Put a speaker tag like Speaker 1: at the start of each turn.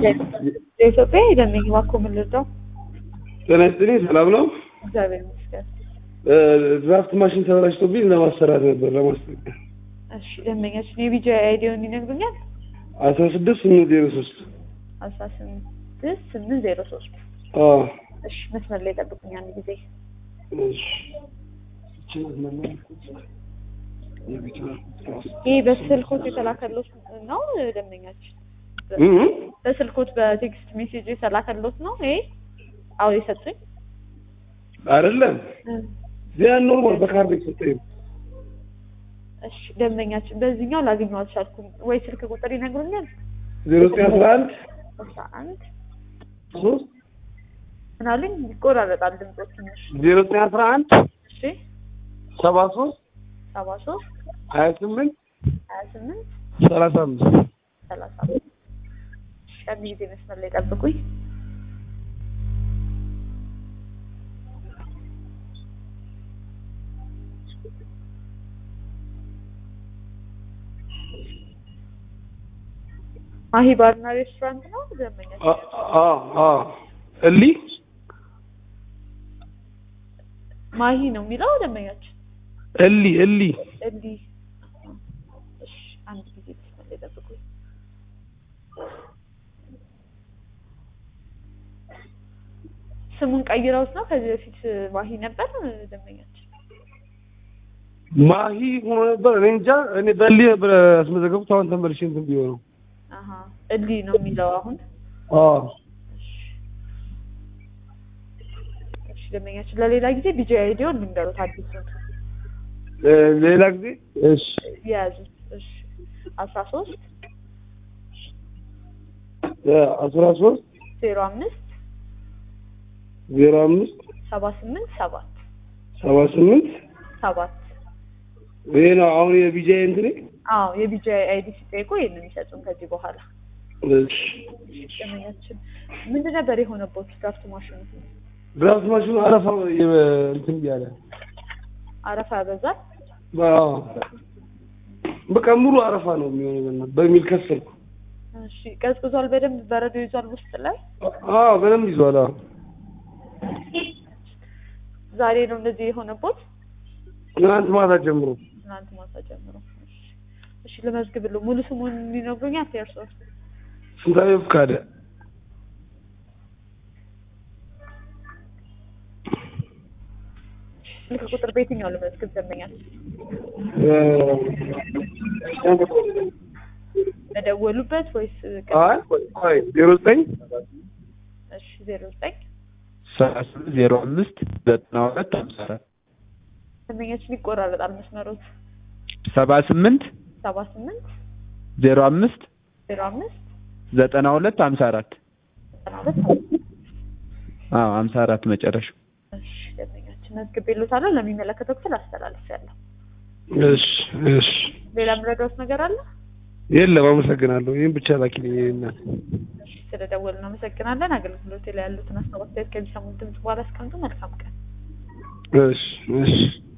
Speaker 1: የኢትዮጵያ የደንበኛ ባንክ ምልልታው
Speaker 2: ተነስተኝ ሰላም ነው።
Speaker 1: እግዚአብሔር ይመስገን።
Speaker 2: ድራፍት ማሽን ተበላሽቶብኝ ለማሰራት ነበር ለማስተካከል።
Speaker 1: እሺ ደንበኛችን የቢጂ አይዲውን ይነግሩኛል?
Speaker 2: 16803
Speaker 1: 16803 እሺ መስመር ላይ ጠብቁኝ አንድ ጊዜ።
Speaker 2: እሺ
Speaker 1: ይሄ በስልኮት የተላከሉት ነው ደንበኛችን? በስልኮት በቴክስት ሜሴጅ የተላከሉት ነው ይሄ? አዎ የሰጡኝ
Speaker 2: አይደለም ያን ኖርማል በካርድ ይሰጠኝ።
Speaker 1: እሺ ደንበኛችን በዚህኛው ላገኘው አልቻልኩም ወይ ስልክ ቁጥር ይነግሩኛል?
Speaker 2: 0911 3
Speaker 1: ምናልኝ ይቆራረጣል ድምጽ ትንሽ
Speaker 2: 0911
Speaker 1: እሺ
Speaker 2: 73 28 35
Speaker 1: ቀን ጊዜ መስመር ላይ ጠብቁኝ። ማሂ ባርና ሬስቶራንት ነው ደንበኛችን?
Speaker 2: እሊ
Speaker 1: ማሂ ነው የሚለው ደንበኛችን?
Speaker 2: እሊ
Speaker 1: እሺ አንድ ጊዜ መስመር ላይ ጠብቁኝ። ስሙን ቀይረውት ነው? ከዚህ በፊት ማሂ ነበር ደንበኛችን?
Speaker 2: ማሂ ሆኖ ነበር እኔ እንጃ። እኔ በሊ ነበር አስመዘገቡት። አሁን ተመልሼ እንትን ቢሆን ነው
Speaker 1: እሊ ነው የሚለው አሁን? እሺ ደንበኛችን ለሌላ ጊዜ ቢጂ አይዲውን ልንገሩት አዲሱን
Speaker 2: ሌላ ጊዜ እሺ
Speaker 1: ያዙት። እሺ 13
Speaker 2: 05 78
Speaker 1: 7
Speaker 2: ይሄ ነው አሁን የቢጂ እንትኔ?
Speaker 1: አዎ የቢጂ አይዲ ሲጠይቁ ይሄንን ይሰጡን ከዚህ በኋላ።
Speaker 2: እሺ
Speaker 1: ደንበኛችን ምንድን ነበር የሆነበት? ድራፍት ማሽኑ
Speaker 2: አረፋ እንትን ያለ
Speaker 1: አረፋ ያበዛል።
Speaker 2: በቃ ሙሉ አረፋ ነው የሚሆነው በሚል ከሰልኩ።
Speaker 1: እሺ ቀዝቅዟል? በደንብ በረዶ ይዟል ውስጥ ላይ?
Speaker 2: በደንብ ይዟል።
Speaker 1: ዛሬ ነው እንደዚህ የሆነበት?
Speaker 2: ትናንት ማታ ጀምሮ።
Speaker 1: እሺ ለመዝግብልዎ ሙሉ ስሙን ይነግሩኛል? የእርሶ?
Speaker 2: ስንታየሁ ፍቃደ።
Speaker 1: ስልክ ቁጥር በየትኛው ለመዝግብ ደንበኛል? በደወሉበት ወይስ?
Speaker 2: አይ 09
Speaker 1: እሺ 09
Speaker 2: 38 05 92
Speaker 1: ደንበኛችን ይቆራረጣል መስመሮት።
Speaker 2: 78
Speaker 1: 05
Speaker 2: 92 54 54 መጨረሻው።
Speaker 1: እሺ ደንበኛችን መዝግቤልዎታለሁ። ለሚመለከተው ክፍል አስተላልፌያለሁ።
Speaker 2: እሺ
Speaker 1: ሌላ ምረዳዎት ነገር አለ?
Speaker 2: የለም አመሰግናለሁ። ይሄን ብቻ ላኪልኝ እናት።
Speaker 1: እሺ ስለደወልን አመሰግናለን። አገልግሎት ላይ ያሉትን አስተያየት ከሚሰሙት ድምጽ በኋላ አስቀምጡ። መልካም ቀን።
Speaker 2: እሺ